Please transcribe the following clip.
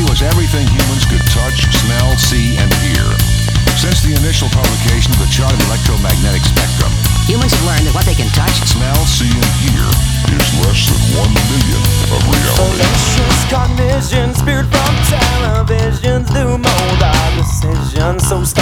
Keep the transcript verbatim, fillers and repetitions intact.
was everything humans could touch, smell, see, and hear. Since the initial publication of the chart of electromagnetic spectrum, humans have learned that what they can touch, smell, see, and hear is less than one millionth of reality. Fallacious cognition, spirit from televisions do mold our decisions. So stop